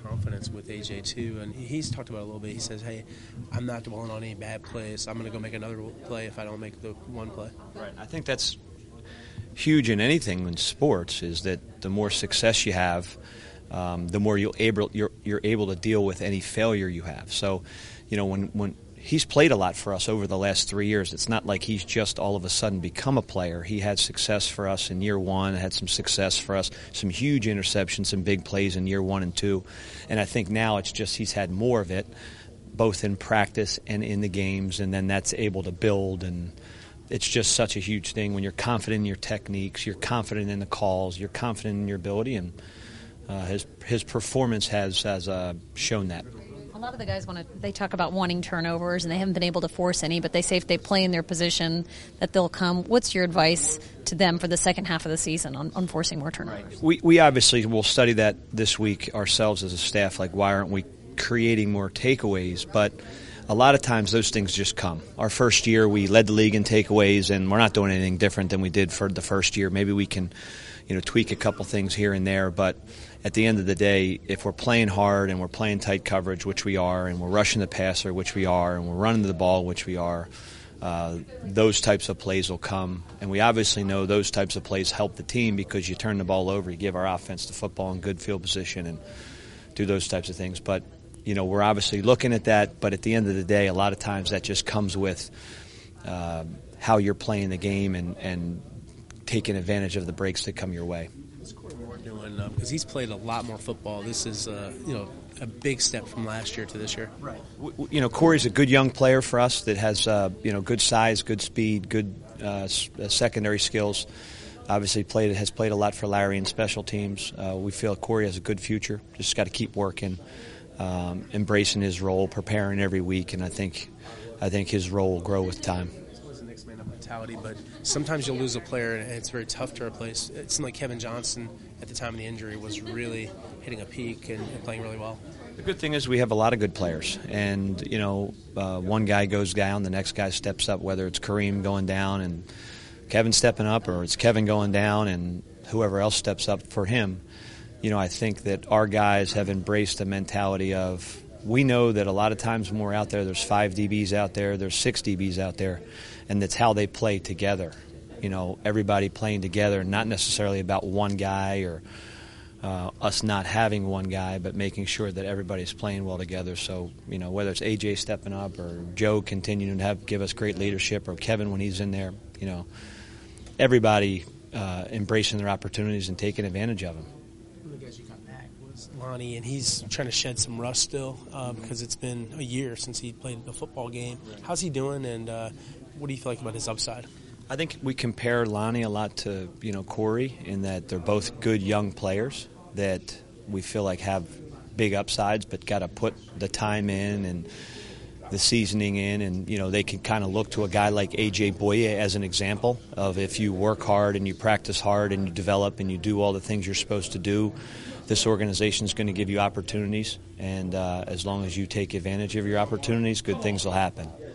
confidence with AJ too, and he's talked about it a little bit. He says, "Hey, I'm not dwelling on any bad plays. I'm going to go make another play if I don't make the one play." Right. I think that's huge in anything in sports. Is that the more success you have, the more you're able to deal with any failure you have. So, when he's played a lot for us over the last 3 years. It's not like he's just all of a sudden become a player. He had success for us in year one, had some success for us, some huge interceptions, some big plays in year 1 and 2. And I think now it's just he's had more of it, both in practice and in the games, and then that's able to build. And it's just such a huge thing when you're confident in your techniques, you're confident in the calls, you're confident in your ability, and his performance has shown that. A lot of the guys they talk about wanting turnovers, and they haven't been able to force any, but they say if they play in their position that they'll come. What's your advice to them for the second half of the season on forcing more turnovers? We obviously will study that this week ourselves as a staff, like why aren't we creating more takeaways? But a lot of times those things just come. Our first year we led the league in takeaways, and we're not doing anything different than we did for the first year. Maybe we can tweak a couple things here and there, but at the end of the day, if we're playing hard and we're playing tight coverage, which we are, and we're rushing the passer, which we are, and we're running the ball, which we are, those types of plays will come. And we obviously know those types of plays help the team because you turn the ball over, you give our offense the football in good field position and do those types of things. But, we're obviously looking at that, but at the end of the day, a lot of times that just comes with how you're playing the game and taking advantage of the breaks that come your way. Because he's played a lot more football. This is a big step from last year to this year. Right. Corey's a good young player for us that has good size, good speed, good secondary skills. Obviously has played a lot for Larry in special teams. We feel Corey has a good future. Just got to keep working, embracing his role, preparing every week, and I think his role will grow with time. But sometimes you'll lose a player and it's very tough to replace. It seemed like Kevin Johnson at the time of the injury was really hitting a peak and playing really well. The good thing is we have a lot of good players, and one guy goes down, the next guy steps up, whether it's Kareem going down and Kevin stepping up, or it's Kevin going down and whoever else steps up for him. I think that our guys have embraced the mentality of, we know that a lot of times when we're out there's 5 DBs out there, there's 6 DBs out there, and that's how they play together. Everybody playing together, not necessarily about one guy or us not having one guy, but making sure that everybody's playing well together. So, whether it's AJ stepping up or Joe continuing to give us great leadership, or Kevin when he's in there, everybody embracing their opportunities and taking advantage of them. One of the guys you got back was Lonnie, and he's trying to shed some rust still because it's been a year since he played the football game. How's he doing, and what do you feel like about his upside? I think we compare Lonnie a lot to Corey in that they're both good young players that we feel like have big upsides, but got to put the time in and the seasoning in, and they can kind of look to a guy like AJ Boye as an example of, if you work hard and you practice hard and you develop and you do all the things you're supposed to do, this organization is going to give you opportunities, and as long as you take advantage of your opportunities, good things will happen.